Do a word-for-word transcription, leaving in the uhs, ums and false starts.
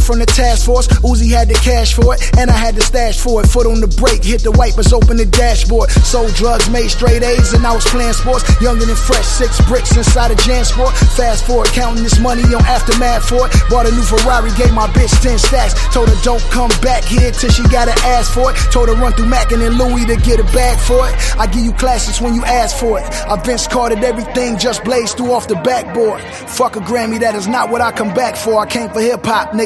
from the task force. Uzi had the cash for it, and I had the stash for it. Foot on the brake, hit the wipers, open the dashboard. Sold drugs, made straight A's, and I was playing sports. Younger than fresh, six bricks inside a JanSport. Fast forward, counting this money on aftermath for it. Bought a new Ferrari, gave my bitch ten stacks. Told her don't come back here till she gotta ask for it. Told her run through Mac and then Louis to get a bag for it. I give you classics when you ask for it. I Vince Cartered everything, just blazed through off the backboard. Fuck a Grammy, that is not what I come back for. I came for hip hop, nigga.